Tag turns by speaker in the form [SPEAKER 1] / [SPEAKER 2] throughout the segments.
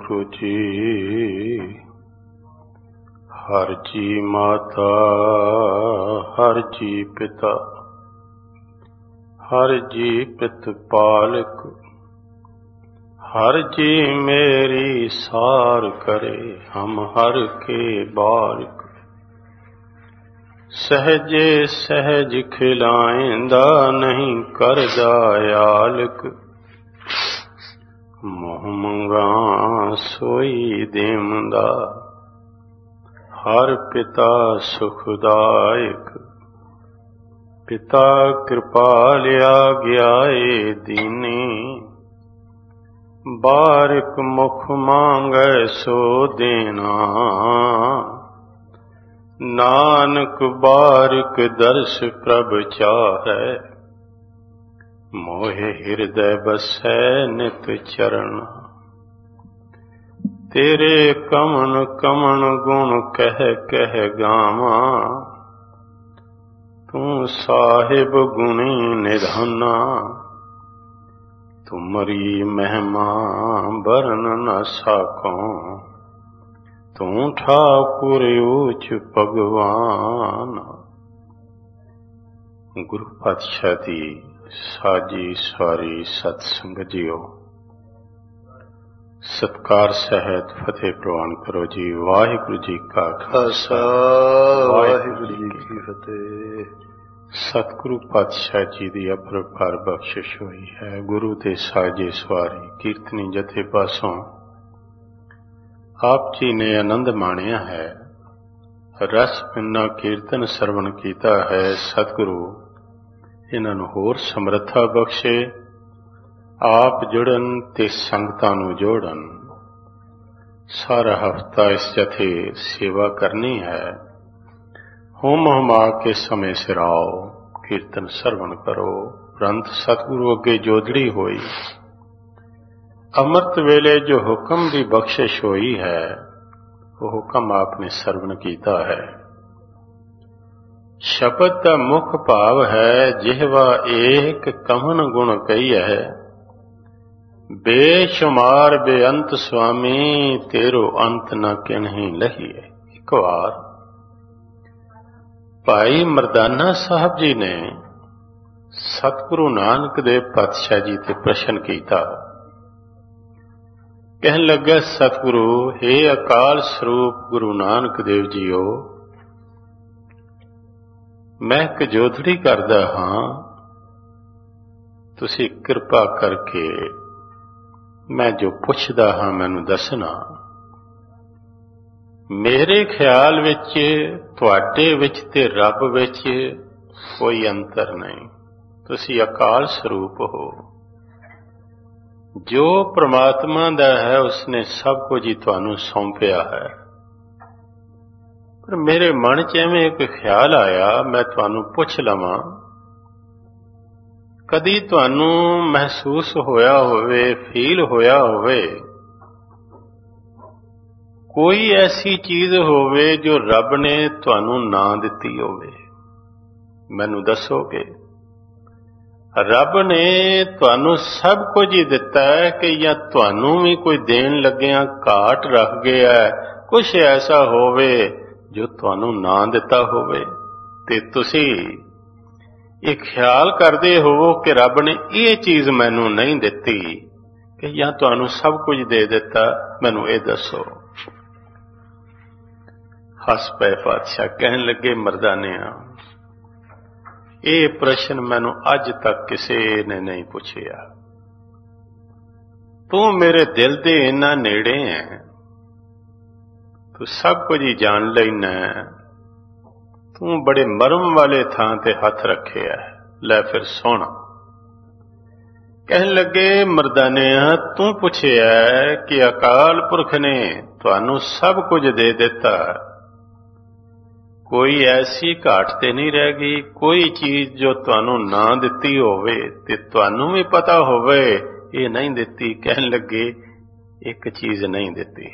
[SPEAKER 1] ਵਾਹਿਗੁਰੂ ਜੀ। ਹਰ ਜੀ ਮਾਤਾ, ਹਰ ਜੀ ਪਿਤਾ, ਹਰ ਜੀ ਪਿਤ ਪਾਲਕ, हर जी मेरी सार करे, हम हर के बालक। सहजे सहज खिलाएंदा, नहीं करदा आलक। मोह मंगा सोई देमदा, हर पिता सुखदायक। पिता कृपालिया गयाए दीनी, बारिक मुख मांगै सो देना। नानक बारिक दर्श प्रभ चाहै, मोहे हृदय बसै नित चरण। तेरे कमन कमन गुण कह कह गावा, तू साहिब गुणी निधाना। तुमरी महिमा बरन न साकों, तू ठाकुर ऊच भगवान। गुरु पातशाह दी साजी सवारी सतसंग जियो। सत्कार सहित फतेह प्रवान करो जी। वाहिगुरु जी का खालसा, वाहिगुरु जी की फतेह। सतगुरु पातशाह जी की अपरपार बख्शिश हुई है। गुरु के साजे सवारी कीर्तनी जथे पासों आप जी ने आनंद माणिया है। रस पिन्ना कीर्तन सरवण कीता है। सतगुरु इन्हां होर समर्था बख्शे, आप जुड़न ते संगतां नूं जोड़न। सारा हफ्ता इस जथे सेवा करनी है। होम हमा के समय सिर आओ, कीर्तन सरवण करो। परंत सतगुरु अगे जोदड़ी होई, अमृत वेले जो हुक्म की बख्शिश होई है, वो हुक्म आपने सरवण कीता है। शब्द का मुख भाव है, जिहवा एक कमन गुण कही है। बेशुमार बेअंत स्वामी, तेरो अंत न किन्हीं लहीए। एक बार भाई मरदाना साहब जी ने सतगुरु नानक देव पातशाह जी ते प्रश्न किया। कहन लगे, सतगुरु हे अकाल स्वरूप गुरु नानक देव जीओ, मैं एक जोधड़ी करदा हां, तुसी कृपा करके मैं जो पुछदा हां मैनू दसना। मेरे ख्याल विच तुहाडे विच ते रब विच कोई अंतर नहीं। तुसी अकाल स्वरूप हो। जो परमात्मा दा है उसने सब कुछ ही तुहानू सौंपिया है। पर मेरे मन च एवें एक ख्याल आया, मैं तुहानू पुछ लवां, कदी तुहानू महसूस होया होवे, फील होया होवे कोई ऐसी चीज होवे जो रब ने तुहानू ना दिती होवे? मैनू दसोगे? रब ने तुहानू सब कुछ ही दिता है कि या तुहानू भी कोई देन लग्या घाट रख गया है, कुछ ऐसा होवे जो तुहानू ना दिता होवे ते तुसी एक ख्याल करदे होवो कि रब ने ये चीज मैनू नहीं दिती, कि या तुहानू सब कुछ दे दिता? मैनू ये दसो। हस पे पातशाह, कहन लगे, मरदानिया ये प्रश्न मैनू अज तक किसी ने नहीं पूछया। तू मेरे दिल दे इन्ना नेड़े है, तू सब कुछ ही जान लेना है। तू बड़े मरम वाले थां ते हथ रखे है। लै फिर सोना। कहन लगे, मरदानिया तू पूछया कि अकाल पुरख ने तुहानू सब कुछ दे दिता, कोई ऐसी घाट ते नहीं रह गई, कोई चीज जो तुहानू ना दिती होवे ते तुहानू भी पता होवे ये नहीं दिती? कहन लगे, एक चीज नहीं दिती।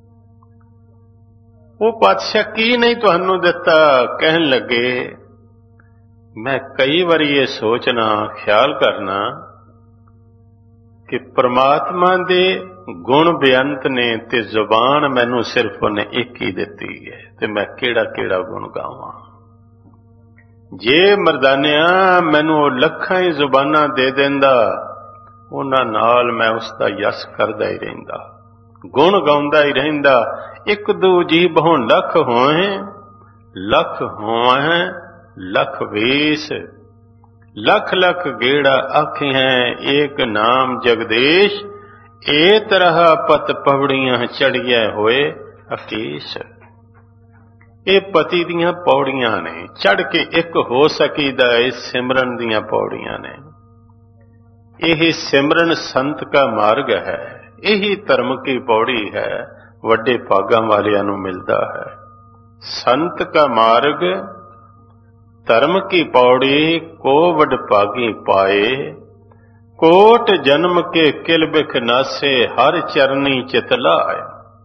[SPEAKER 1] वो पातशाह की नहीं तुहानू दिता? कहन लगे, मैं कई बार ये सोचना, ख्याल करना कि परमात्मा दे गुण बेअंत ने ते जुबान मैनू सिर्फ उन्हें एक ही दिती है, ते मैं केड़ा केड़ा गुण गावां। जे मरदानिया मैनू लखां ही जुबानां दे देंदा, उन्हां नाल मैं उसका यस करदा ही रहिंदा, गुण गाउंदा ही रहिंदा। एक दू जी बहु लख होए, लख होए लख वेस, लख लख गेड़ा आखिं एक नाम जगदीश, ए तरह पत पवड़ियां चढ़िया होए अकेश। ये पति दियां पौड़ियां ने, चढ़ के एक हो सकीदा इस सिमरन दियां पौड़ियां ने। यही सिमरन संत का मार्ग है, यही धर्म की पौड़ी है, वड्डे भागां वालियां नूं मिलदा है। संत का मार्ग धर्म की पौड़ी को वडभागी पाए, कोट जन्म के किल बिख नासे हर चरनी चित लाए।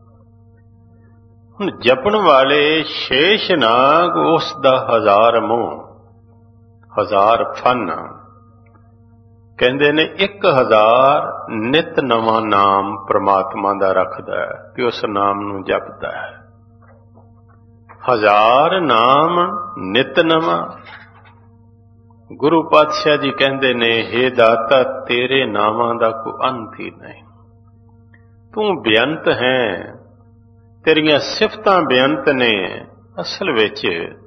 [SPEAKER 1] हुण जपण वाले शेष नाग उसदा हजार मोह, हजार फन, कहंदे ने 1000 नित नवां नाम परमात्मा दा रखदा है कि उस नाम नूं जपदा है। 1000 नाम नित नवां। गुरु पातशाह जी कहंदे ने, हे दाता तेरे नामां दा कोई अंत ही नहीं, तू बेअंत है, तेरियां सिफतां बेअंत ने। असल विच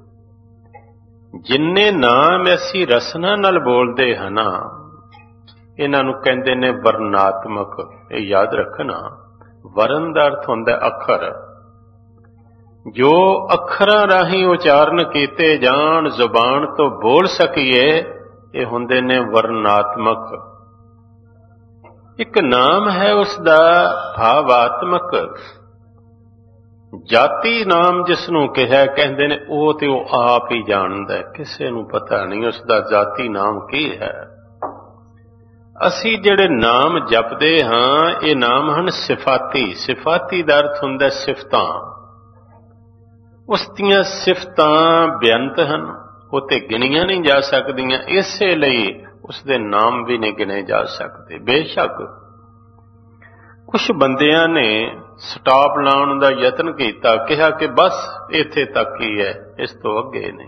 [SPEAKER 1] जिन्ने नाम असीं रसना नाल बोलदे हां ना, इन्हां नूं कहंदे ने वर्णात्मक। ये याद रखना, वरण दा अर्थ हुंदा अखर। जो अखरां राहीं उचारण कीते जाण, जुबान तो बोल सकीए, ये हुंदे ने वर्णात्मक। एक नाम है उसदा भावात्मक। जाति नाम जिसनूं कहा कहंदे ने वो ते वो आप ही जानदा है, किसे नूं पता नहीं उसदा जाति नाम की है। असीं जिहड़े नाम जपदे हां, ये नाम हन सिफाती। सिफाती दा अर्थ हुंदा सिफतां। उस दियां सिफतां बेअंत हन, वो ते गिणियां नहीं जा सकदियां, इसे लई उसदे नाम भी नहीं गिने जा सकते। बेशक कुछ बंदियां ने स्टॉप लाउण दा यतन कीता, कहा कि बस इत्थे तक ही है, इस तो अगे नहीं।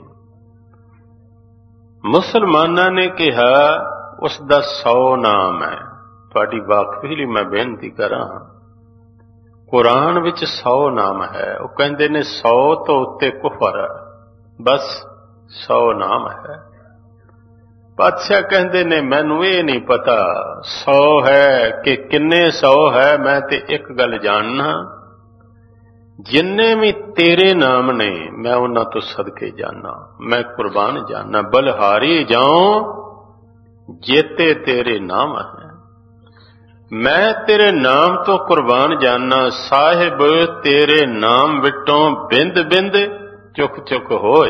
[SPEAKER 1] मुसलमानां ने कहा उसदा 100 नाम है। तुहाडी वाकफी लई मैं बेनती करां, कुरान विच 100 नाम है। वो कहंदे ने 100 तो उत्ते कुफर, बस 100 नाम है। पातशाह कहंदे ने मैनू ये नहीं पता 100 है कि किन्ने 100 है, मैं ते एक गल जानना, जिन्ने भी तेरे नाम ने मैं उन्हां तो सदके जाना, मैं कुर्बान जाना। बलिहारी जाऊं जेते तेरे नाम है, मैं तेरे नाम तो कुर्बान जाना। साहिब तेरे नाम विटों बिंद बिंद चुक चुक होए।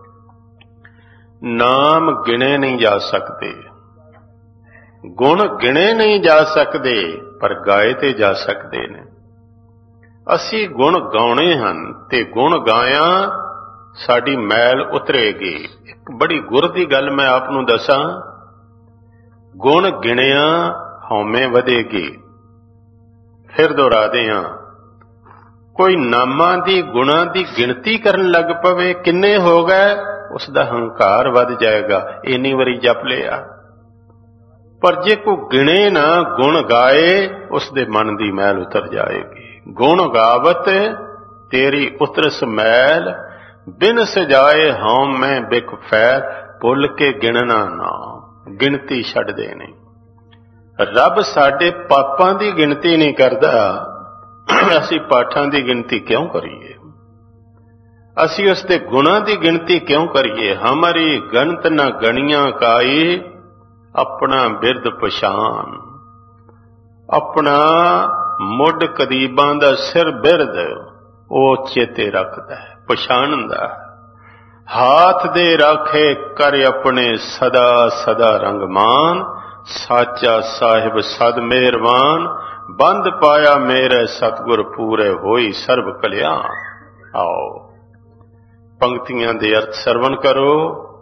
[SPEAKER 1] नाम गिने नहीं जा सकते, गुण गिने नहीं जा सकते, पर गाए ते जा सकते ने। असी गुण गाउणे हन ते गुण गाया साडी मैल उतरेगी। एक बड़ी गुर दी गल मैं आप नूं दसां, गुण गिणिया हौमे वधेगी। फिर दोहरा दियां, कोई नामां दी गुणां दी गिणती करन लग पवे, किन्ने हो गए, उसदा हंकार वध जाएगा, इन्नी वारी जप लिया। पर जे कोई गिणे ना गुण गाए, उसदे मन दी मैल उतर जाएगी। गुण गावत तेरी उतरस मैल, बिन सजाए हौम मैं बिख फैल। भुल के गिणना ना, गिणती छड्ड देनी। रब साडे पापां दी गिणती नहीं करदा, असीं पाठां दी गिणती क्यों करिए, असीं उसदे गुणां दी गिणती क्यों करिए। हमारी गणत न गणियां काई, अपना बिरद पछान। अपना मुड कदीबां दा सिर बिरद ओ चेते रखदा है, पछाणदा है। हाथ दे राखे कर अपने सदा सदा रंगमान, साचा साहिब सद मेहरबान। बंद पाया मेरे सतगुर पूरे होई सर्व कल्याण। आओ पंक्तियां दे अर्थ सरवण करो।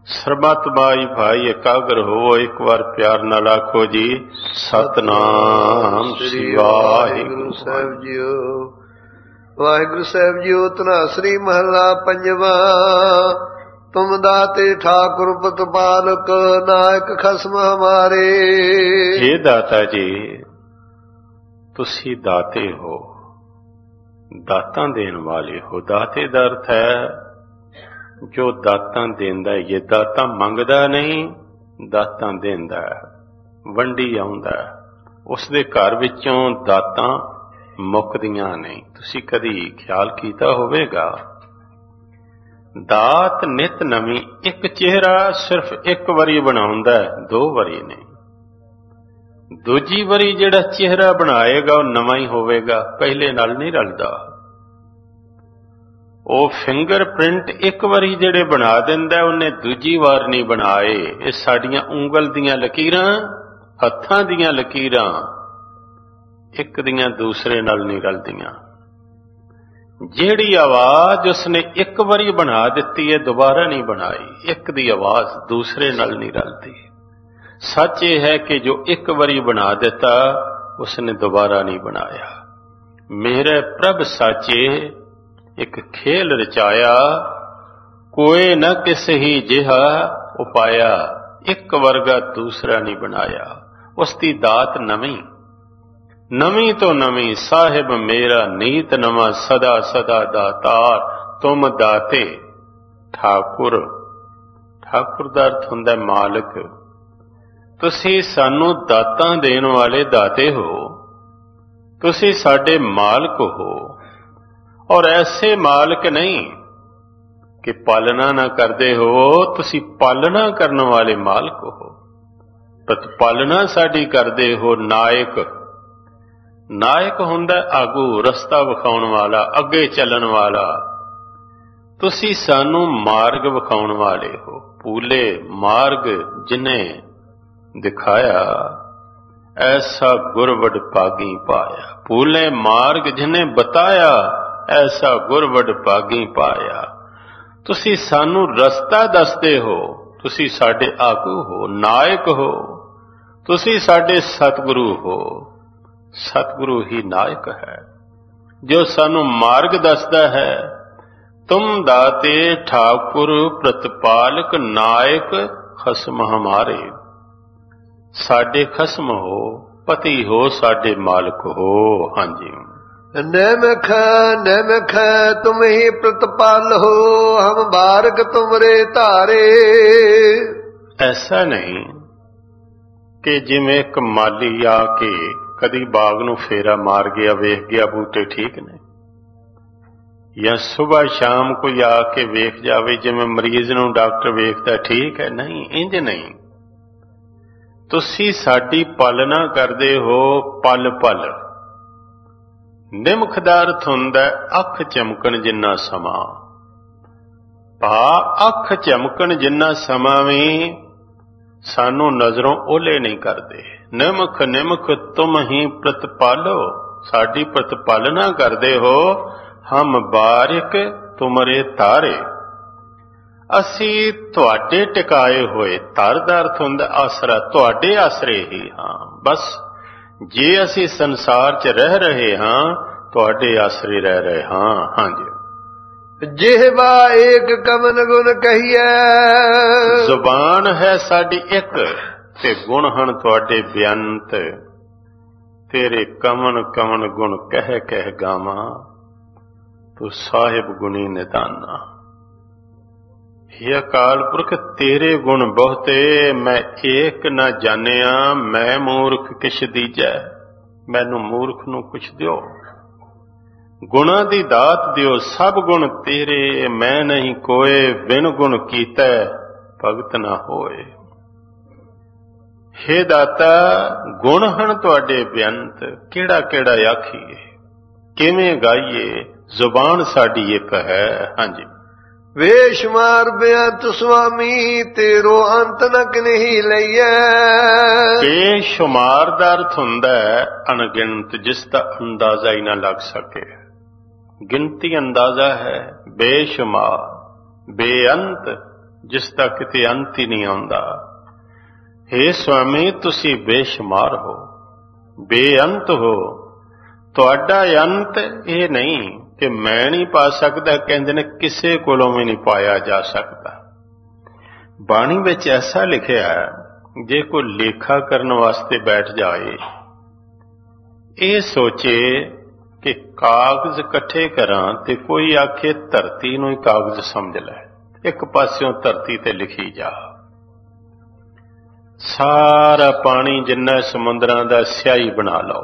[SPEAKER 1] ਸਰਬੱਤ ਬਾਈ ਭਾਈ ਇਕਾਗਰ ਹੋ, ਇੱਕ ਵਾਰ ਪਿਆਰ ਨਾਲ ਆਖੋ ਜੀ, ਸਤਨਾਮ ਸ੍ਰੀ ਵਾਹਿਗੁਰੂ
[SPEAKER 2] ਸਾਹਿਬ ਜੀਓ। ਵਾਹਿਗੁਰੂ ਸਾਹਿਬ ਜੀਓ। ਧਨਾਸਰੀ ਮਹੱਲਾ ਪੰਜਵਾ। ਤੁਮ ਦਾਤੇ ਠਾਕੁਰ ਪ੍ਰਤਪਾਲਕ, ਨਾਇਕ ਖਸਮ ਹਮਾਰੇ।
[SPEAKER 1] हे ਦਾਤਾ ਜੀ, ਤੁਸੀਂ ਦਾਤੇ ਹੋ, ਦਾਤਾਂ ਦੇਣ ਵਾਲੇ ਹੋ। ਦਾਤੇ ਦਾ ਅਰਥ ਹੈ ਜੋ ਦਾਤਾਂ ਦੇਂਦਾ। ਇਹ ਦਾਤਾਂ ਮੰਗਦਾ ਨਹੀਂ, ਦਾਤਾਂ ਦੇਂਦਾ, ਵੰਡੀ ਆਉਂਦਾ। ਉਸਦੇ ਘਰ ਵਿੱਚੋਂ ਦਾਤਾਂ ਮੁੱਕਦੀਆਂ ਨਹੀਂ। ਤੁਸੀਂ ਕਦੀ ਖਿਆਲ ਕੀਤਾ ਹੋਵੇਗਾ, ਦਾਤ ਨਿਤ ਨਵੀਂ। ਇੱਕ ਚਿਹਰਾ ਸਿਰਫ ਇੱਕ ਵਾਰੀ ਬਣਾਉਂਦਾ, 2 ਵਾਰੀ ਨਹੀਂ। ਦੂਜੀ ਵਾਰੀ ਜਿਹੜਾ ਚਿਹਰਾ ਬਣਾਏਗਾ ਉਹ ਨਵਾਂ ਹੀ ਹੋਵੇਗਾ, ਪਹਿਲੇ ਨਾਲ ਨਹੀਂ ਰਲਦਾ। ਉਹ ਫਿੰਗਰ ਪ੍ਰਿੰਟ ਇੱਕ ਵਾਰੀ ਜਿਹੜੇ ਬਣਾ ਦਿੰਦਾ, ਉਹਨੇ ਦੂਜੀ ਵਾਰ ਨਹੀਂ ਬਣਾਏ। ਇਹ ਸਾਡੀਆਂ ਉਂਗਲ ਦੀਆਂ ਲਕੀਰਾਂ, ਹੱਥਾਂ ਦੀਆਂ ਲਕੀਰਾਂ ਇੱਕ ਦੀਆਂ ਦੂਸਰੇ ਨਾਲ ਨਹੀਂ ਰਲਦੀਆਂ। ਜਿਹੜੀ ਆਵਾਜ਼ ਉਸਨੇ ਇੱਕ ਵਾਰੀ ਬਣਾ ਦਿੱਤੀ ਹੈ, ਦੁਬਾਰਾ ਨਹੀਂ ਬਣਾਈ। ਇੱਕ ਦੀ ਆਵਾਜ਼ ਦੂਸਰੇ ਨਾਲ ਨਹੀਂ ਰਲਦੀ। ਸੱਚ ਇਹ ਹੈ ਕਿ ਜੋ ਇੱਕ ਵਾਰੀ ਬਣਾ ਦਿੱਤਾ, ਉਸਨੇ ਦੁਬਾਰਾ ਨਹੀਂ ਬਣਾਇਆ। ਮੇਰੇ ਪ੍ਰਭ ਸਾਚੇ ਇੱਕ ਖੇਲ ਰਚਾਇਆ, ਕੋਏ ਨਾ ਕਿਸੇ ਹੀ ਜਿਹਾ ਉਪਾਇਆ। ਇੱਕ ਵਰਗਾ ਦੂਸਰਾ ਨਹੀਂ ਬਣਾਇਆ। ਉਸ ਦੀ ਦਾਤ ਨਵੀਂ, ਨਵੀਂ ਤੋਂ ਨਵੀਂ। ਸਾਹਿਬ ਮੇਰਾ ਨੀਤ ਨਵਾਂ, ਸਦਾ ਸਦਾ ਦਾਤਾਰ ਤੁਮ ਦਾਤੇ ਠਾਕੁਰ। ਠਾਕੁਰ ਦਾ ਅਰਥ ਹੁੰਦਾ ਮਾਲਕ। ਤੁਸੀਂ ਸਾਨੂੰ ਦਾਤਾਂ ਦੇਣ ਵਾਲੇ ਦਾਤੇ ਹੋ, ਤੁਸੀਂ ਸਾਡੇ ਮਾਲਕ ਹੋ। ਔਰ ਐਸੇ ਮਾਲਕ ਨਹੀਂ ਕਿ ਪਾਲਣਾ ਨਾ ਕਰਦੇ ਹੋ, ਤੁਸੀਂ ਪਾਲਣਾ ਕਰਨ ਵਾਲੇ ਮਾਲਕ ਹੋ। ਪ੍ਰਤਪਾਲਣਾ ਸਾਡੀ ਕਰਦੇ ਹੋ। ਨਾਇਕ, ਨਾਇਕ ਹੁੰਦਾ ਆਗੂ, ਰਸਤਾ ਵਿਖਾਉਣ ਵਾਲਾ, ਅੱਗੇ ਚੱਲਣ ਵਾਲਾ। ਤੁਸੀਂ ਸਾਨੂੰ ਮਾਰਗ ਵਿਖਾਉਣ ਵਾਲੇ ਹੋ। ਭੂਲੇ ਮਾਰਗ ਜਿਨੇ ਦਿਖਾਇਆ, ਐਸਾ ਗੁਰਵਡ ਭਾਗੀ ਪਾਇਆ। ਭੂਲੇ ਮਾਰਗ ਜਿਨੇ ਬਤਾਇਆ, ਐਸਾ ਗੁਰਵਡ ਭਾਗੀ ਪਾਇਆ। ਤੁਸੀਂ ਸਾਨੂੰ ਰਸਤਾ ਦੱਸਦੇ ਹੋ, ਤੁਸੀਂ ਸਾਡੇ ਆਗੂ ਹੋ, ਨਾਇਕ ਹੋ। ਤੁਸੀਂ ਸਾਡੇ ਸਤਿਗੁਰੂ ਹੋ। ਸਤਿਗੁਰੂ ਹੀ ਨਾਇਕ ਹੈ ਜੋ ਸਾਨੂੰ ਮਾਰਗ ਦੱਸਦਾ ਹੈ। ਤੁਮ ਦਾਤੇ ਠਾਕੁਰ ਪ੍ਰਤਪਾਲਕ, ਨਾਇਕ ਖਸਮ ਹਮਾਰੇ। ਸਾਡੇ ਖਸਮ ਹੋ, ਪਤੀ ਹੋ, ਸਾਡੇ ਮਾਲਕ ਹੋ। ਹਾਂਜੀ।
[SPEAKER 2] ਨੈਮਖ ਨੈਮਖ ਤੁਮ ਹੀ ਪ੍ਰਤਪਾਲ ਹੋ, ਹਮ ਬਾਰਕ ਤੁਮਰੇ ਧਾਰੇ।
[SPEAKER 1] ਐਸਾ ਨਹੀਂ ਕਿ ਜਿਵੇਂ ਇੱਕ ਮਾਲੀ ਆ ਕੇ ਕਦੀ ਬਾਗ ਨੂੰ ਫੇਰਾ ਮਾਰ ਗਿਆ, ਵੇਖ ਗਿਆ ਬੂਟੇ ਠੀਕ ਨੇ, ਜਾਂ ਸੁਬਾਹ ਸ਼ਾਮ ਕੋਈ ਆ ਕੇ ਵੇਖ ਜਾਵੇ ਜਿਵੇਂ ਮਰੀਜ਼ ਨੂੰ ਡਾਕਟਰ ਵੇਖਦਾ ਠੀਕ ਹੈ। ਨਹੀਂ, ਇੰਜ ਨਹੀਂ। ਤੁਸੀਂ ਸਾਡੀ ਪਾਲਣਾ ਕਰਦੇ ਹੋ ਪਲ ਪਲ। ਨਿਮਖ ਦਾ ਅਰਥ ਹੁੰਦਾ ਅੱਖ ਚਮਕਣ ਜਿੰਨਾ ਸਮਾਂ। ਅੱਖ ਚਮਕਣ ਜਿੰਨਾ ਸਮਾਂ ਵੀ ਸਾਨੂੰ ਨਜ਼ਰੋਂ ਓਲੇ ਨਹੀਂ ਕਰਦੇ। ਨਿਮਖ ਨਿਮਖ ਤੁਮ ਹੀ ਪ੍ਰਤਪਾਲੋ, ਸਾਡੀ ਪ੍ਰਤਪਾਲਨਾ ਕਰਦੇ ਹੋ। ਹਮ ਬਾਰਿਕ ਤੁਮਰੇ ਤਾਰੇ, ਅਸੀਂ ਤੁਹਾਡੇ ਟਿਕਾਏ ਹੋਏ। ਧਰ ਦਾ ਅਰਥ ਹੁੰਦਾ ਆਸਰਾ, ਤੁਹਾਡੇ ਆਸਰੇ ਹੀ ਹਾਂ। ਬਸ ਜੇ ਅਸੀਂ ਸੰਸਾਰ 'ਚ ਰਹਿ ਰਹੇ ਹਾਂ, ਤੁਹਾਡੇ ਆਸਰੇ ਰਹਿ ਰਹੇ ਹਾਂ। ਹਾਂਜੀ।
[SPEAKER 2] ਜਿਹਵਾ ਏਕ ਕਮਨ ਗੁਣ ਕਹੀਐ,
[SPEAKER 1] ਜ਼ੁਬਾਨ ਹੈ ਸਾਡੀ ਇੱਕ, ਤੇ ਗੁਣ ਹਨ ਤੁਹਾਡੇ ਬੇਅੰਤ। ਤੇਰੇ ਕਮਨ ਕਮਨ ਗੁਣ ਕਹਿ ਕਹਿ ਗਾਵਾਂ, ਤੂੰ ਸਾਹਿਬ ਗੁਣੀ ਨਿਦਾਨਾ। हे ਅਕਾਲ ਪੁਰਖ, ਤੇਰੇ ਗੁਣ ਬਹੁਤੇ, ਮੈਂ ਏਕ ਨਾ ਜਾਣਿਆ। ਮੈਂ ਮੂਰਖ ਕਿਛ ਦੀਜੈ, ਮੈਨੂੰ ਮੂਰਖ ਨੂੰ ਕੁਛ ਦਿਓ। ਗੁਣਾਂ ਦੀ ਦਾਤ ਦਿਓ, ਸਭ ਗੁਣ ਤੇਰੇ। ਮੈਂ ਨਹੀਂ ਕੋਏ, ਬਿਨ ਗੁਣ ਕੀਤੈ ਭਗਤ ਨਾ ਹੋਏ। हे ਦਾਤਾ, ਗੁਣ ਹਨ ਤੁਹਾਡੇ ਬੇਅੰਤ। ਕਿਹੜਾ ਕਿਹੜਾ ਆਖੀਏ, ਕਿਵੇਂ ਗਾਈਏ? ਜ਼ੁਬਾਨ ਸਾਡੀ ਇੱਕ ਹੈ। ਹਾਂਜੀ।
[SPEAKER 2] ਵੇਸ਼ਮਾਰ ਬੇਅੰਤ ਸੁਆਮੀ, ਤੇਰੋ ਅੰਤ ਨ ਕਿਨਹੀ ਲਈਐ।
[SPEAKER 1] ਬੇਸ਼ੁਮਾਰ ਦਾ ਅਰਥ ਹੁੰਦਾ ਹੈ ਅਣਗਿਣਤ, ਜਿਸ ਦਾ ਅੰਦਾਜ਼ਾ ਹੀ ਨਾ ਲੱਗ ਸਕੇ। ਗਿਣਤੀ ਅੰਦਾਜ਼ਾ ਹੈ। ਬੇਸ਼ੁਮਾਰ, ਬੇਅੰਤ ਜਿਸ ਦਾ ਕਿਤੇ ਅੰਤ ਹੀ ਨਹੀਂ ਆਉਂਦਾ। हे स्वामी ਤੁਸੀਂ ਬੇਸ਼ੁਮਾਰ ਹੋ, ਬੇਅੰਤ ਹੋ, ਤੁਹਾਡਾ ਅੰਤ ਇਹ ਨਹੀਂ ਕਿ ਮੈਂ ਨਹੀਂ ਪਾ ਸਕਦਾ, ਕਹਿੰਦੇ ਨੇ ਕਿਸੇ ਕੋਲੋਂ ਵੀ ਨਹੀਂ ਪਾਇਆ ਜਾ ਸਕਦਾ। ਬਾਣੀ ਵਿੱਚ ਐਸਾ ਲਿਖਿਆ ਜੇ ਕੋਈ ਲੇਖਾ ਕਰਨ ਵਾਸਤੇ ਬੈਠ ਜਾਏ, ਇਹ ਸੋਚੇ ਕਿ ਕਾਗਜ਼ ਇਕੱਠੇ ਕਰਾਂ ਤੇ ਕੋਈ ਆਖੇ ਧਰਤੀ ਨੂੰ ਹੀ ਕਾਗਜ਼ ਸਮਝ ਲੈ, ਇੱਕ ਪਾਸਿਓਂ ਧਰਤੀ ਤੇ ਲਿਖੀ ਜਾ। ਸਾਰਾ ਪਾਣੀ ਜਿੰਨਾ ਸਮੁੰਦਰਾਂ ਦਾ ਸਿਆਹੀ ਬਣਾ ਲਓ,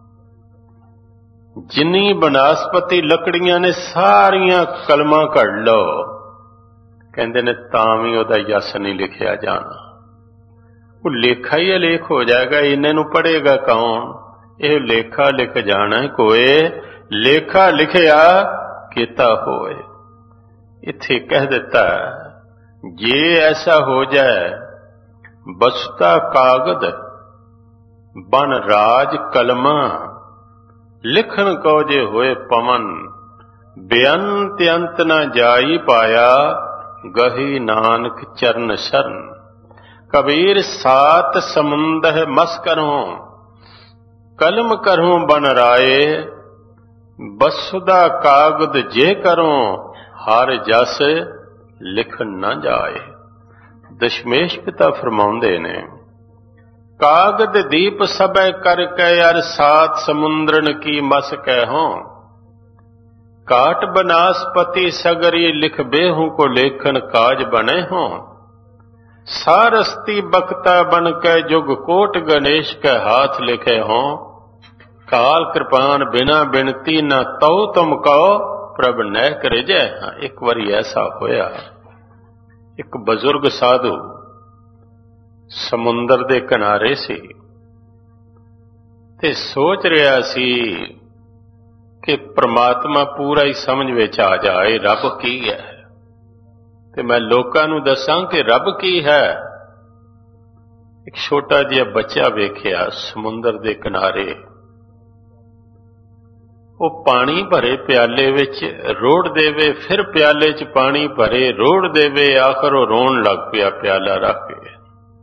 [SPEAKER 1] ਜਿੰਨੀ ਬਨਸਪਤੀ ਲੱਕੜੀਆਂ ਨੇ ਸਾਰੀਆਂ ਕਲਮਾਂ ਕੱਢ ਲਓ, ਕਹਿੰਦੇ ਨੇ ਤਾਂ ਵੀ ਉਹਦਾ ਯਸ ਨਹੀਂ ਲਿਖਿਆ ਜਾਣਾ। ਉਹ ਲੇਖਾ ਹੀ ਅਲੇਖ ਹੋ ਜਾਏਗਾ। ਇੰਨੇ ਨੂੰ ਪੜ੍ਹੇਗਾ ਕੌਣ? ਇਹ ਲੇਖਾ ਲਿਖ ਜਾਣਾ ਕੋਏ, ਲੇਖਾ ਲਿਖਿਆ ਕੀਤਾ ਹੋਏ। ਇੱਥੇ ਕਹਿ ਦਿੱਤਾ ਜੇ ਐਸਾ ਹੋ ਜਾਏ, ਬਸਤਾ ਕਾਗਦ ਬਨ ਰਾਜ ਕਲਮਾਂ, ਲਿਖਣ ਕੋ ਜੇ ਹੋਏ ਪਵਨ, ਬੇਅੰਤ ਅੰਤ ਨਾ ਜਾਈ ਪਾਇਆ, ਗਹੀ ਨਾਨਕ ਚਰਨ ਸ਼ਰਨ। कबीर सात समुंदर मस करूं, कलम करूं बन राए, बसुदा कागद जे करूं, हर जस लिख न जाए। दशमेश पिता फरमाउंदे ने, कागद दीप सबे कर कै अर सात समुंदरन की मस कहूं, काट बनास्पति सगरी लिख बेहूं को लेखन काज बने हों। सारस्ती बक्ता बन कै जुग कोट गणेश के हाथ लिखे हों, काल कृपान बिना बिनती न तौ तुम कहो, प्रभ नैक रिजै। एक बारी ऐसा होया, एक बजुर्ग साधु समुंदर दे किनारे सी ते सोच रहा सी कि परमात्मा पूरा ही समझ विच आ जाए, रब की है ਤੇ ਮੈਂ ਲੋਕਾਂ ਨੂੰ ਦੱਸਾਂ ਕਿ ਰੱਬ ਕੀ ਹੈ। ਇੱਕ ਛੋਟਾ ਜਿਹਾ ਬੱਚਾ ਵੇਖਿਆ ਸਮੁੰਦਰ ਦੇ ਕਿਨਾਰੇ, ਉਹ ਪਾਣੀ ਭਰੇ ਪਿਆਲੇ ਵਿੱਚ ਰੋੜ ਦੇਵੇ, ਫਿਰ ਪਿਆਲੇ 'ਚ ਪਾਣੀ ਭਰੇ ਰੋੜ ਦੇਵੇ, ਆਖਰ ਉਹ ਰੋਣ ਲੱਗ ਪਿਆ ਪਿਆਲਾ ਰੱਖ ਕੇ।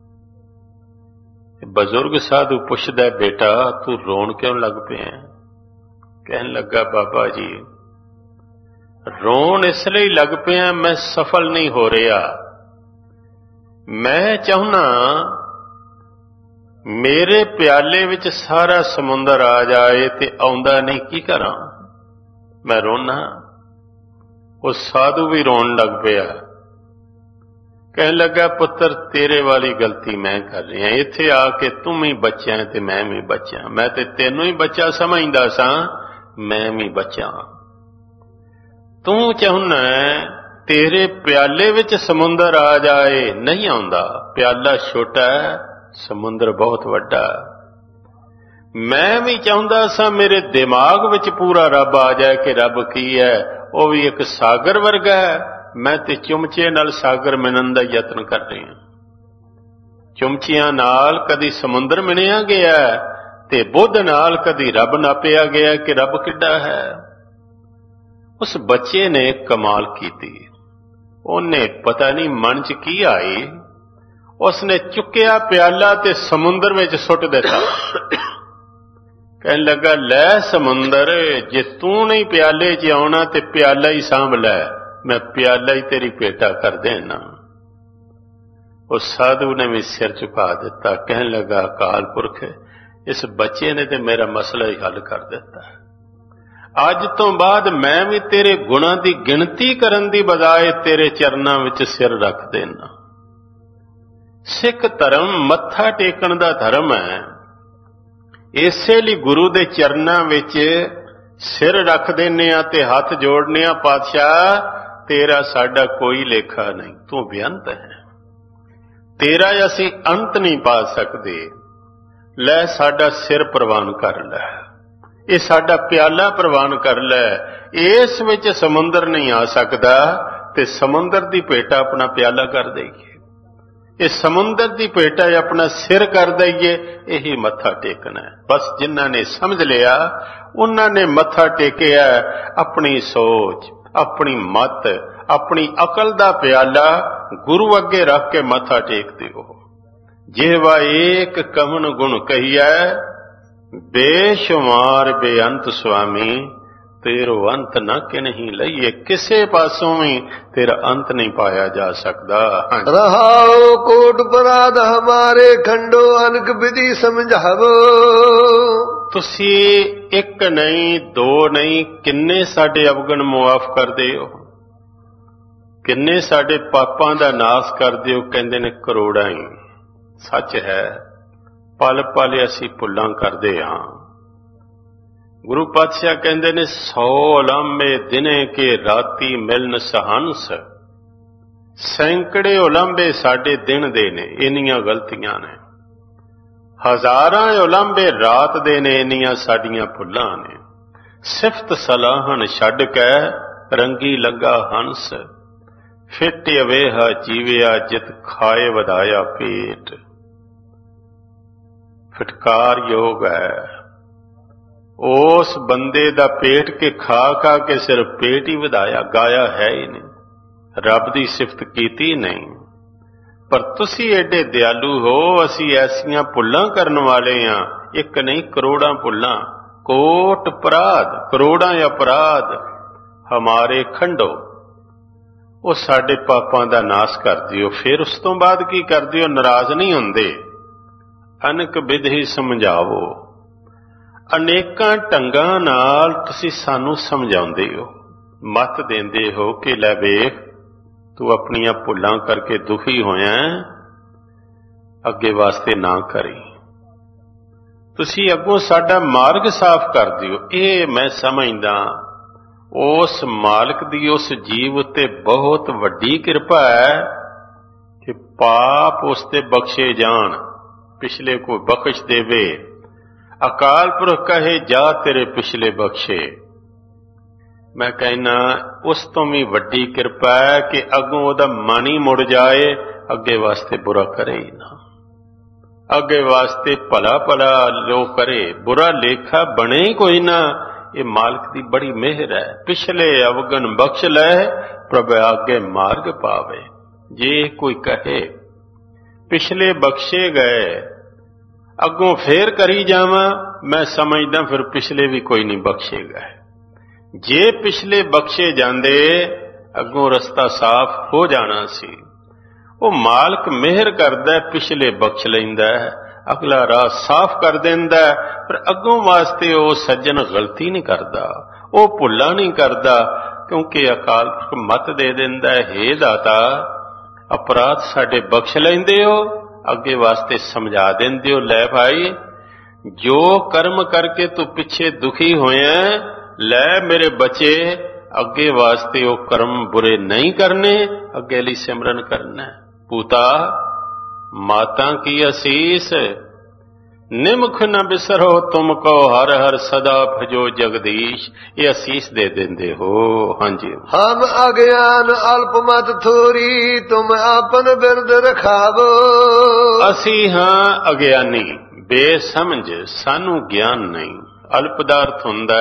[SPEAKER 1] ਬਜ਼ੁਰਗ ਸਾਧੂ ਪੁੱਛਦਾ, ਬੇਟਾ ਤੂੰ ਰੋਣ ਕਿਉਂ ਲੱਗ ਪਿਆ? ਕਹਿਣ ਲੱਗਾ, ਬਾਬਾ ਜੀ ਰੋਣ ਇਸ ਲਈ ਲੱਗ ਪਿਆ, ਮੈਂ ਸਫਲ ਨਹੀਂ ਹੋ ਰਿਹਾ। ਮੈਂ ਚਾਹੁੰਦਾ ਮੇਰੇ ਪਿਆਲੇ ਵਿੱਚ ਸਾਰਾ ਸਮੁੰਦਰ ਆ ਜਾਏ ਤੇ ਆਉਂਦਾ ਨਹੀਂ, ਕੀ ਕਰਾਂ? ਮੈਂ ਰੋਣਾ। ਉਹ ਸਾਧੂ ਵੀ ਰੋਣ ਲੱਗ ਪਿਆ। ਕਹਿਣ ਲੱਗਾ, ਪੁੱਤਰ ਤੇਰੇ ਵਾਲੀ ਗਲਤੀ ਮੈਂ ਕਰ ਰਿਹਾ, ਇੱਥੇ ਆ ਕੇ ਤੂੰ ਵੀ ਬੱਚਾ ਤੇ ਮੈਂ ਵੀ ਬੱਚਾ। ਮੈਂ ਤੇ ਤੈਨੂੰ ਹੀ ਬੱਚਾ ਸਮਝਦਾ ਸਾਂ, ਮੈਂ ਵੀ ਬੱਚਾ। ਤੂੰ ਚਾਹੁੰਦਾ ਤੇਰੇ ਪਿਆਲੇ ਵਿੱਚ ਸਮੁੰਦਰ ਆ ਜਾਏ, ਨਹੀਂ ਆਉਂਦਾ। ਪਿਆਲਾ ਛੋਟਾ ਹੈ, ਸਮੁੰਦਰ ਬਹੁਤ ਵੱਡਾ। ਮੈਂ ਵੀ ਚਾਹੁੰਦਾ ਸਾਂ ਮੇਰੇ ਦਿਮਾਗ ਵਿੱਚ ਪੂਰਾ ਰੱਬ ਆ ਜਾਏ ਕਿ ਰੱਬ ਕੀ ਹੈ, ਉਹ ਵੀ ਇੱਕ ਸਾਗਰ ਵਰਗਾ ਹੈ। ਮੈਂ ਤੇ ਚੁਮਚੇ ਨਾਲ ਸਾਗਰ ਮਿਣਨ ਦਾ ਯਤਨ ਕਰ ਰਿਹਾ। ਚੁਮਚਿਆਂ ਨਾਲ ਕਦੀ ਸਮੁੰਦਰ ਮਿਣਿਆ ਗਿਆ ਤੇ ਬੁੱਧ ਨਾਲ ਕਦੀ ਰੱਬ ਨਾਪਿਆ ਗਿਆ ਕਿ ਰੱਬ ਕਿੱਡਾ ਹੈ। ਉਸ ਬੱਚੇ ਨੇ ਕਮਾਲ ਕੀਤੀ। ਉਹਨੇ ਪਤਾ ਨਹੀਂ ਮਨ 'ਚ ਕੀ ਆਈ, ਉਸਨੇ ਚੁੱਕਿਆ ਪਿਆਲਾ ਤੇ ਸਮੁੰਦਰ ਵਿੱਚ ਸੁੱਟ ਦਿੱਤਾ। ਕਹਿਣ ਲੱਗਾ, ਲੈ ਸਮੁੰਦਰ, ਜੇ ਤੂੰ ਨਹੀਂ ਪਿਆਲੇ 'ਚ ਆਉਣਾ ਤੇ ਪਿਆਲਾ ਹੀ ਸਾਂਭ ਲੈ, ਮੈਂ ਪਿਆਲਾ ਹੀ ਤੇਰੀ ਭੇਟਾ ਕਰ ਦੇਣਾ। ਉਹ ਸਾਧੂ ਨੇ ਵੀ ਸਿਰ ਝੁਕਾ ਦਿੱਤਾ। ਕਹਿਣ ਲੱਗਾ, ਅਕਾਲ ਪੁਰਖ, ਇਸ ਬੱਚੇ ਨੇ ਤੇ ਮੇਰਾ ਮਸਲਾ ਹੀ ਹੱਲ ਕਰ ਦਿੱਤਾ। ਅੱਜ ਤੋਂ ਬਾਅਦ ਮੈਂ ਵੀ ਤੇਰੇ ਗੁਣਾਂ ਦੀ ਗਿਣਤੀ ਕਰਨ ਦੀ ਬਜਾਏ ਤੇਰੇ ਚਰਨਾਂ ਵਿੱਚ ਸਿਰ ਰੱਖ ਦੇਣਾ। ਸਿੱਖ ਧਰਮ ਮੱਥਾ ਟੇਕਣ ਦਾ ਧਰਮ ਹੈ। ਇਸੇ ਲਈ ਗੁਰੂ ਦੇ ਚਰਨਾਂ ਵਿੱਚ ਸਿਰ ਰੱਖ ਦਿੰਦੇ ਆ ਤੇ ਹੱਥ ਜੋੜਨੇ ਆ, ਪਾਤਸ਼ਾਹ ਤੇਰਾ ਸਾਡਾ ਕੋਈ ਲੇਖਾ ਨਹੀਂ, ਤੂੰ ਬੇਅੰਤ ਹੈ, ਤੇਰਾ ਅਸੀਂ ਅੰਤ ਨਹੀਂ ਪਾ ਸਕਦੇ। ਲੈ ਸਾਡਾ ਸਿਰ ਪ੍ਰਵਾਨ ਕਰ ਲੈ, ਇਹ ਸਾਡਾ ਪਿਆਲਾ ਪ੍ਰਵਾਨ ਕਰ ਲੈ। ਇਸ ਵਿੱਚ ਸਮੁੰਦਰ ਨਹੀਂ ਆ ਸਕਦਾ ਤੇ ਸਮੁੰਦਰ ਦੀ ਭੇਟਾ ਆਪਣਾ ਪਿਆਲਾ ਕਰ ਦੇਈਏ, ਇਹ ਸਮੁੰਦਰ ਦੀ ਭੇਟਾ ਆਪਣਾ ਸਿਰ ਕਰ ਦਈਏ, ਇਹੀ ਮੱਥਾ ਟੇਕਣਾ ਹੈ। ਬਸ ਜਿਨ੍ਹਾਂ ਨੇ ਸਮਝ ਲਿਆ ਉਹਨਾਂ ਨੇ ਮੱਥਾ ਟੇਕਿਆ। ਆਪਣੀ ਸੋਚ, अपनी मत अपनी अकल दा प्याला गुरु अगे रख के मथा टेकते हो। जिहवा एक कवन गुण कहिया बेशुमार बेअंत स्वामी तेरो अंत न कि नहीं लईए। किसे पासों भी तेरा अंत नहीं पाया जा सकता।
[SPEAKER 2] रहाओ कोट अपराध हमारे खंडो अनक विधि समझावो।
[SPEAKER 1] तुसी एक नहीं दो नहीं किन्ने साडे अवगण मुआफ कर दे हो, किन्ने साडे पापां दा नाश कर दे हो। कहंदे ने करोड़ां ही। सच है पल पल असी भुल्लां करदे हां। गुरु पातशाह कहंदे ने 100 उलांबे दिने के राती मिलन सहंस। सैकड़े उलांबे साडे दिन दे ने इन्नियां गलतियां ने। हजारां उलांबे रात दे ने इन्नियां साडियां भुल्लां ने। सिफत सलाहन छड्ड के रंगी लगा हंस। फिट अवेहा जीविया जित खाए वधाया पेट। फिटकार योग है उस बंदे दा पेट के खा खा के सिर्फ पेट ही वधाया, गाया है ही नहीं, रब दी सिफत कीती नहीं। पर तुसी एडे दयालु हो, असी ऐसियां भुल्लां करन वाले हां। एक नहीं करोड़ां भुल्लां, कोट अपराध करोड़ां अपराध हमारे खंडो। वो साडे पापां दा नाश कर दिओ। फिर उस तो बाद की कर दिओ? नाराज नहीं हुंदे। अनक विधि समझावो। अनेकां ढंगां नाल तुसी सानू समझाउंदे हो, मत देंदे हो कि लै वेख तू अपनियां भुल्लां करके दुखी होया, अगे वास्ते ना करी। तुसी अगों साडा मार्ग साफ कर दिओ। ये मैं समझदा उस मालिक दी उस जीव उत्ते बहुत वड्डी किरपा है कि पाप उसते बख्शे जान, पिछले कोई बख्श देवे। अकाल पुरख कहे जा तेरे पिछले बख्शे। मैं कहना उस तो भी वड्डी किरपा है कि अगों ओदा मन ही मुड़ जाए, अगे वास्ते बुरा करे ही ना, अगे वास्ते भला भला लो करे, बुरा लेखा बने ही कोई ना। ये मालिक दी बड़ी मेहर है। पिछले अवगन बख्श लै प्रभ आगे मार्ग पावे। जे कोई कहे पिछले बख्शे गए अगों फिर करी जावां, मैं समझदा फिर पिछले भी कोई नहीं बख्शे गए। जे पिछले बख्शे जांदे अगों रस्ता साफ हो जाना सी। वो मालिक मेहर करदा, पिछले बख्श लैंदा, अगला राह साफ कर देंदा। पर अगों वास्ते वो सज्जन गलती नहीं करदा, वो भुल्ला नहीं करदा, क्योंकि अकाल पुरख मत दे देंदा। हे दाता अपराध साडे बख्श लैंदे हो, अगे वास्ते समझा देंदे हो। लै भाई जो कर्म करके तू पिछे दुखी होया, लै मेरे बचे अगे वास्ते वो कर्म बुरे नहीं करने, अगे ली सिमरन करना। पूता माता की असीस निमख न बिसरो तुमको हर हर सदा भजो जगदीश। ये असीस दे देंदे हो। हाँ जी।
[SPEAKER 2] हम अज्ञान अल्प मत थोरी तुम आपन बिरद रखावो।
[SPEAKER 1] असी हाँ अज्ञानी बेसमझ, सानू ज्ञान नहीं। अल्प दा अर्थ हुंदा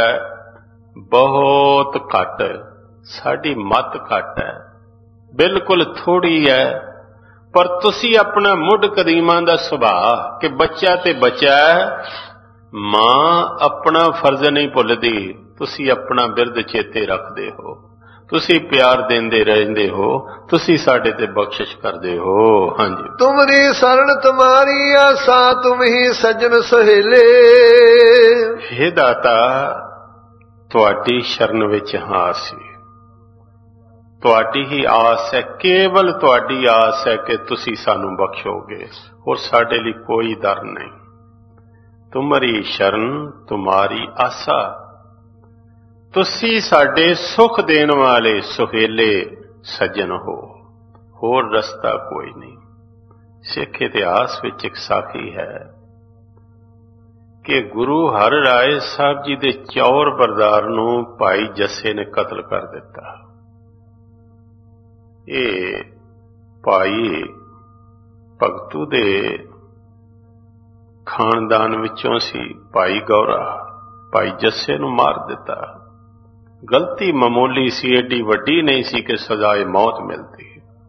[SPEAKER 1] बहुत घट, साडी मत घट है, बिल्कुल थोड़ी है। पर तुसी अपना मुढ़ कदीमां दा सुभाव कि बच्चा ते बच्चा है, मां अपना फर्ज नहीं भुलदी, तुसी अपना बिरद चेते रखदे हो, तुसी प्यार देंदे रहंदे हो, तुसी साडे ते बख्शिश करदे हो। हाँ जी।
[SPEAKER 2] तुमरी शरण तुम्हारी आसा तुम ही सज्जन सहेले।
[SPEAKER 1] हे दाता तुहाडी शरण विच हां सी, तुहाडी ही आस है, केवल तुहाडी आस है कि तुसी सानू बख्शोगे, और साडे लिए कोई डर नहीं। तुम्हारी शरण तुम्हारी आसा, तुसी साडे सुख देने वाले सुहेले सज्जन हो, होर रस्ता कोई नहीं। सिख इतिहास विच एक साखी है कि गुरु हर राय साहब जी दे चौर बरदार नूं भाई जस्से ने कतल कर दिता। ये भाई भगतू दे खानदान विचों सी। भाई गौरा भाई जस्से नूं मार दिता। ਗਲਤੀ ਮਾਮੂਲੀ ਸੀ, ਏਡੀ ਵੱਡੀ ਨਹੀਂ ਸੀ ਕਿ ਸਜ਼ਾਏ ਮੌਤ ਮਿਲਦੀ।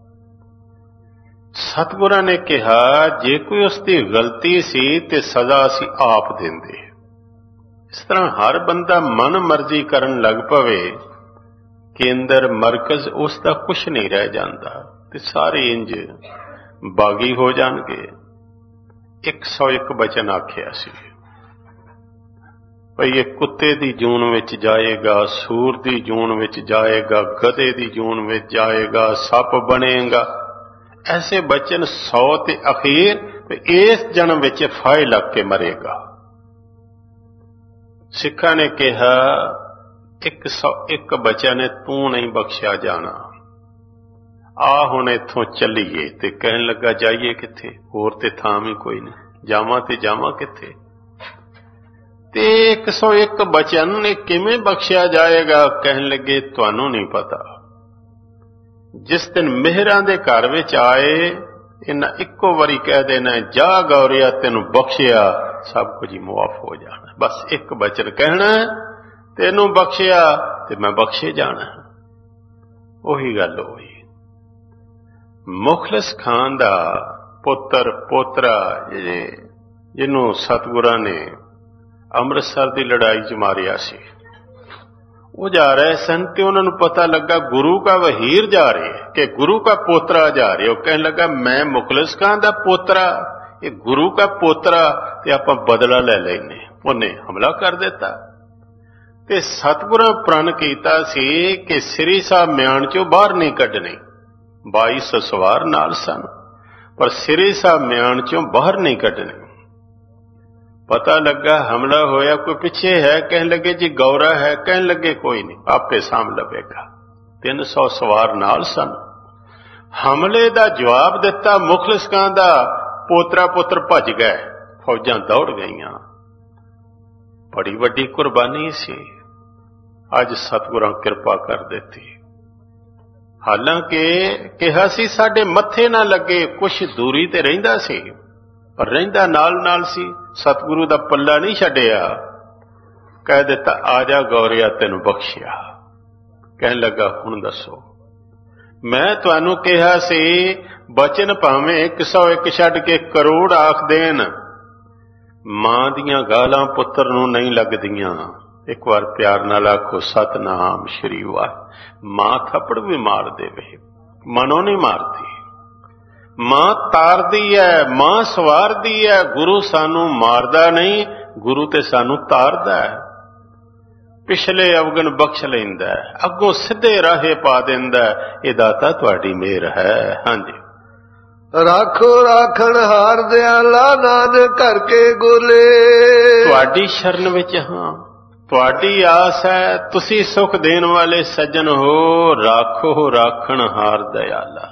[SPEAKER 1] ਸਤਿਗੁਰਾਂ ਨੇ ਕਿਹਾ ਜੇ ਕੋਈ ਉਸ ਦੀ ਗਲਤੀ ਸੀ ਤੇ ਸਜ਼ਾ ਅਸੀਂ ਆਪ ਦਿੰਦੇ। ਇਸ ਤਰ੍ਹਾਂ ਹਰ ਬੰਦਾ ਮਨ ਮਰਜ਼ੀ ਕਰਨ ਲੱਗ ਪਵੇ, ਕੇਂਦਰ ਮਰਕਜ਼ ਉਸ ਦਾ ਕੁਛ ਨਹੀਂ ਰਹਿ ਜਾਂਦਾ ਤੇ ਸਾਰੇ ਇੰਜ ਬਾਗੀ ਹੋ ਜਾਣਗੇ। 101 ਬਚਨ ਆਖਿਆ ਸੀ ਭਈ ਇਹ ਕੁੱਤੇ ਦੀ ਜੂਨ ਵਿੱਚ ਜਾਏਗਾ, ਸੂਰ ਦੀ ਜੂਨ ਵਿੱਚ ਜਾਏਗਾ, ਗਧੇ ਦੀ ਜੂਨ ਵਿੱਚ ਜਾਏਗਾ, ਸੱਪ ਬਣੇਗਾ। ਐਸੇ ਬਚਨ 100 ਤੇ ਅਖੀਰ ਇਸ ਜਨਮ ਵਿੱਚ ਫਾਹੇ ਲੱਗ ਕੇ ਮਰੇਗਾ। ਸਿੱਖਾਂ ਨੇ ਕਿਹਾ 101 ਬਚਨ ਤੂੰ ਨਹੀਂ ਬਖਸ਼ਿਆ ਜਾਣਾ, ਆ ਹੁਣ ਇੱਥੋਂ ਚੱਲੀਏ। ਤੇ ਕਹਿਣ ਲੱਗਾ ਜਾਈਏ ਕਿੱਥੇ, ਹੋਰ ਤੇ ਥਾਂ ਵੀ ਕੋਈ ਨਹੀਂ, ਜਾਵਾਂ ਤੇ ਜਾਵਾਂ ਕਿੱਥੇ। ਤੇ 101 ਬਚਨ ਨੇ ਕਿਵੇਂ ਬਖਸ਼ਿਆ ਜਾਏਗਾ? ਕਹਿਣ ਲੱਗੇ ਤੁਹਾਨੂੰ ਨਹੀਂ ਪਤਾ। ਜਿਸ ਦਿਨ ਮਿਹਰਾਂ ਦੇ ਘਰ ਵਿੱਚ ਆਏ ਇਹਨਾਂ ਇੱਕੋ ਵਾਰੀ ਕਹਿ ਦੇਣਾ ਜਾ ਗੌਰਿਆ ਤੈਨੂੰ ਬਖਸ਼ਿਆ, ਸਭ ਕੁਝ ਹੀ ਮੁਆਫ ਹੋ ਜਾਣਾ। ਬਸ ਇੱਕ ਬਚਨ ਕਹਿਣਾ ਤੈਨੂੰ ਬਖਸ਼ਿਆ ਤੇ ਮੈਂ ਬਖਸ਼ੇ ਜਾਣਾ। ਉਹੀ ਗੱਲ ਹੋਈ। ਮੁਖਲਿਸ ਖਾਨ ਦਾ ਪੁੱਤਰ ਪੋਤਰਾ ਜਿਹਨੂੰ ਸਤਿਗੁਰਾਂ ਨੇ ਅੰਮ੍ਰਿਤਸਰ ਦੀ ਲੜਾਈ 'ਚ ਮਾਰਿਆ ਸੀ, ਉਹ ਜਾ ਰਹੇ ਸਨ ਤੇ ਉਹਨਾਂ ਨੂੰ ਪਤਾ ਲੱਗਾ ਗੁਰੂ का ਵਹੀਰ ਜਾ ਰਹੇ ਕਿ ਗੁਰੂ का ਪੋਤਰਾ ਜਾ ਰਹੇ। ਉਹ ਕਹਿਣ ਲੱਗਾ ਮੈਂ ਮੁਖਲਿਸ ਖਾਨ ਦਾ ਪੋਤਰਾ, ਇਹ ਗੁਰੂ का ਪੋਤਰਾ, ਤੇ ਆਪਾਂ ਬਦਲਾ ਲੈ ਲੈਨੇ। ਉਹਨੇ ਹਮਲਾ ਕਰ ਦਿੱਤਾ ਤੇ ਸਤਿਗੁਰਾਂ ਪ੍ਰਣ ਕੀਤਾ ਸੀ ਕਿ ਸ੍ਰੀ ਸਾਹਿਬ ਮਿਆਣ ਚੋਂ ਬਾਹਰ ਨਹੀਂ ਕੱਢਣੇ। 2200 ਸਵਾਰ ਨਾਲ ਸਨ ਪਰ ਸ੍ਰੀ ਸਾਹਿਬ ਮਿਆਣ ਚੋਂ ਬਾਹਰ ਨਹੀਂ ਕੱਢਣੇ। ਪਤਾ ਲੱਗਾ ਹਮਲਾ ਹੋਇਆ, ਕੋਈ ਪਿੱਛੇ ਹੈ, ਕਹਿਣ ਲੱਗੇ ਜੀ ਗੌਰਾ ਹੈ, ਕਹਿਣ ਲੱਗੇ ਕੋਈ ਨਹੀਂ ਆਪੇ ਸਾਂਭ ਲਵੇਗਾ। 300 ਸਵਾਰ ਨਾਲ ਸਨ। ਹਮਲੇ ਦਾ ਜਵਾਬ ਦਿੱਤਾ, ਮੁਖਲਿਸ ਖਾਨ ਦਾ ਪੋਤਰਾ ਪੁੱਤਰ ਭੱਜ ਗਏ, ਫੌਜਾਂ ਦੌੜ ਗਈਆਂ। ਬੜੀ ਵੱਡੀ ਕੁਰਬਾਨੀ ਸੀ। ਅੱਜ ਸਤਿਗੁਰਾਂ ਕਿਰਪਾ ਕਰ ਦਿੱਤੀ। ਹਾਲਾਂਕਿ ਕਿਹਾ ਸੀ ਸਾਡੇ ਮੱਥੇ ਨਾ ਲੱਗੇ, ਕੁਛ ਦੂਰੀ ਤੇ ਰਹਿੰਦਾ ਸੀ ਪਰ ਰਹਿੰਦਾ ਨਾਲ ਨਾਲ ਸੀ। ਸਤਿਗੁਰੂ ਦਾ ਪੱਲਾ ਨਹੀਂ ਛੱਡਿਆ, ਕਹਿ ਦਿੱਤਾ ਆ ਜਾ ਗੌਰਿਆ ਤੈਨੂੰ ਬਖਸ਼ਿਆ। ਕਹਿਣ ਲੱਗਾ ਹੁਣ ਦੱਸੋ, ਮੈਂ ਤੁਹਾਨੂੰ ਕਿਹਾ ਸੀ ਬਚਨ ਭਾਵੇਂ 101 ਛੱਡ ਕੇ ਕਰੋੜ ਆਖ ਦੇਣ, ਮਾਂ ਦੀਆਂ ਗਾਲਾਂ ਪੁੱਤਰ ਨੂੰ ਨਹੀਂ ਲੱਗਦੀਆਂ। ਇੱਕ ਵਾਰ ਪਿਆਰ ਨਾਲ ਆਖੋ ਸਤਨਾਮ ਸ਼੍ਰੀ ਵਾਹਿਗੁਰੂ। ਮਾਂ ਥੱਪੜ ਵੀ ਮਾਰ ਦੇਵੇ, ਮਨੋਂ ਨਹੀਂ ਮਾਰਦੀ। ਮਾਂ ਤਾਰਦੀ ਹੈ, ਮਾਂ ਸਵਾਰਦੀ ਹੈ। ਗੁਰੂ ਸਾਨੂੰ ਮਾਰਦਾ ਨਹੀਂ, ਗੁਰੂ ਤੇ ਸਾਨੂੰ ਤਾਰਦਾ ਹੈ। ਪਿਛਲੇ ਅਵਗਣ ਬਖਸ਼ ਲੈਂਦਾ, ਅੱਗੋਂ ਸਿੱਧੇ ਰਾਹੇ ਪਾ ਦਿੰਦਾ। ਇਹ ਦਾਤਾ ਤੁਹਾਡੀ ਮਿਹਰ ਹੈ। ਹਾਂਜੀ।
[SPEAKER 2] ਰਾਖੋ ਰਾਖਣ ਹਾਰ ਦਿਆਲਾ ਨਾਨਕ ਘਰ ਕੇ ਗੋਲੇ।
[SPEAKER 1] ਤੁਹਾਡੀ ਸ਼ਰਨ ਵਿੱਚ ਹਾਂ, ਤੁਹਾਡੀ ਆਸ ਹੈ, ਤੁਸੀਂ ਸੁਖ ਦੇਣ ਵਾਲੇ ਸੱਜਣ ਹੋ। ਰਾਖੋ ਰਾਖਣ ਹਾਰ ਦਿਆਲਾ।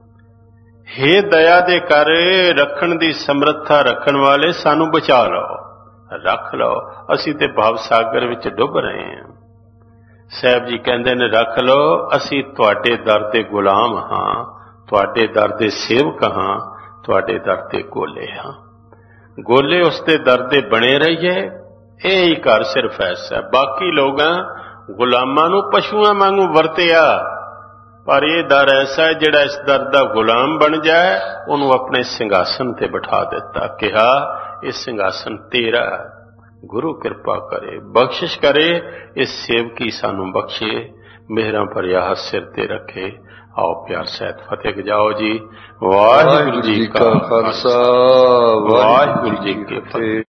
[SPEAKER 1] ਹੇ ਦਇਆ ਦੇ ਕਰ ਰੱਖਣ ਦੀ ਸਮਰੱਥਾ ਰੱਖਣ ਵਾਲੇ ਸਾਨੂੰ ਬਚਾ ਲਓ, ਰੱਖ ਲਓ। ਅਸੀਂ ਤੇ ਭਵ ਸਾਗਰ ਵਿੱਚ ਡੁੱਬ ਰਹੇ ਹਾਂ। ਸਾਹਿਬ ਜੀ ਕਹਿੰਦੇ ਨੇ ਰੱਖ ਲਓ, ਅਸੀਂ ਤੁਹਾਡੇ ਦਰ ਦੇ ਗੁਲਾਮ ਹਾਂ, ਤੁਹਾਡੇ ਦਰ ਦੇ ਸੇਵਕ ਹਾਂ, ਤੁਹਾਡੇ ਦਰ ਦੇ ਗੋਲੇ ਹਾਂ। ਗੋਲੇ ਉਸ ਦੇ ਦਰ ਦੇ ਬਣੇ ਰਹੀਏ, ਇਹ ਹੀ ਘਰ ਸਿਰਫ ਐਸਾ। ਬਾਕੀ ਲੋਕਾਂ ਗੁਲਾਮਾਂ ਨੂੰ ਪਸ਼ੂਆਂ ਵਾਂਗੂ ਵਰਤਿਆ, ਪਰ ਇਹ ਦਰ ਐਸਾ ਹੈ ਜਿਹੜਾ ਇਸ ਦਰ ਦਾ ਗੁਲਾਮ ਬਣ ਜਾਏ ਉਹਨੂੰ ਆਪਣੇ ਸਿੰਘਾਸਨ ਤੇ ਬਿਠਾ ਦਿੱਤਾ। ਕਿਹਾ ਇਹ ਸਿੰਘਾਸਨ ਤੇਰਾ। ਗੁਰੂ ਕਿਰਪਾ ਕਰੇ, ਬਖਸ਼ਿਸ਼ ਕਰੇ, ਇਸ ਸੇਵਕੀ ਸਾਨੂੰ ਬਖਸ਼ੇ, ਮਿਹਰਾਂ ਭਰਿਆ ਸਿਰ ਤੇ ਰੱਖੇ। ਆਓ ਪਿਆਰ ਸਹਿਤ ਫਤਿਹ ਗਜਾਓ ਜੀ। ਵਾਹਿਗੁਰੂ ਜੀ ਕਾ ਖਾਲਸਾ, ਵਾਹਿਗੁਰੂ ਜੀ ਕੀ ਫਤਿਹ।